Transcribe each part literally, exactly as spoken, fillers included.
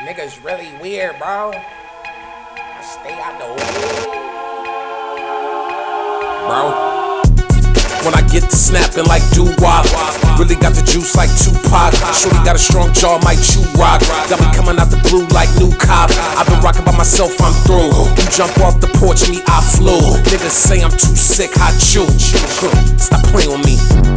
Niggas really weird, bro. I stay out the way. Bro. When I get to snapping like doo-wop, really got the juice like Tupac. Shorty got a strong jaw, might chew rock. Got me coming out the blue like new cop. I've been rocking by myself, I'm through. You jump off the porch, me, I flew. Niggas say I'm too sick, I chew. Stop playing with me.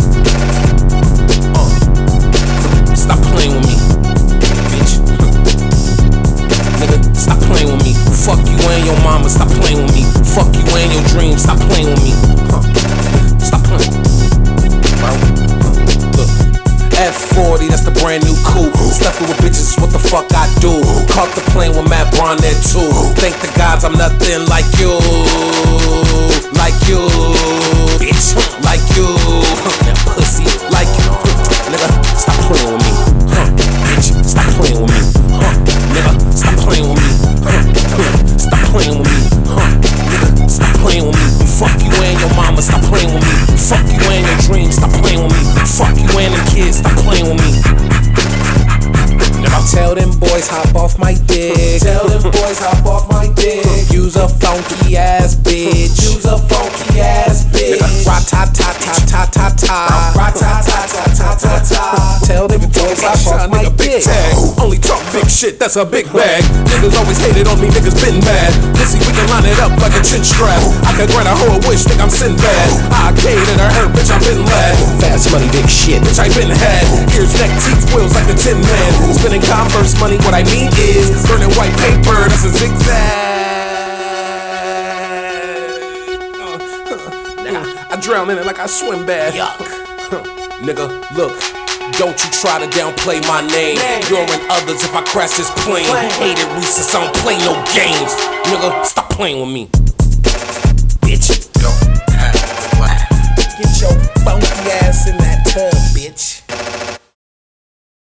Uh. Stop playing with me, bitch. Nigga, stop playing with me. Fuck you and your mama, stop playing with me. Fuck you and your dreams, stop playing with me. Huh. Stop playing, bro. Look, F forty, that's the brand new coupe. Stuffing with bitches, what the fuck I do? Caught the plane with Matt Braun there too. Thank the gods I'm nothing like you, like you, bitch, like you, that pussy, like you, nigga. Stop playing with me, huh? Bitch, stop playing with me, huh? Nigga, stop playing with me, huh? Stop playing with me, huh? Nigga, stop playing with me. Fuck you and your mama, stop playing with me. Fuck you and your dreams, stop playing with me. Fuck you and the kids, stop playing with me. Now tell them boys hop off my dick. Tell them boys hop off my dick. Use a funky ass bitch. Use a funky ass bitch. Ra-ta-ta-ta-ta-ta-ta. Ra-ta-ta-ta-ta-ta-ta. Tell them boys hop off my dick. Only talk big shit, that's a big bag. Niggas always hated on me, niggas been mad. Pussy, we can line it up like a chin strap. I could grant a whole wish, think I'm Sinbad. I arcade and I hurt, bitch, I've been lad. Fast money, big shit, bitch, I been had. Ears, neck, teeth, wheels like the Tin Man. Spinning Converse money, what I mean is burning white paper, that's a zigzag. Uh, nigga, I drown in it like I swim bad. Yuck. Nigga, look. Don't you try to downplay my name. You're in others if I crash this plane. Hated recess, I don't play no games. Nigga, stop playing with me. Bitch, go. Get your funky ass in that tub, bitch.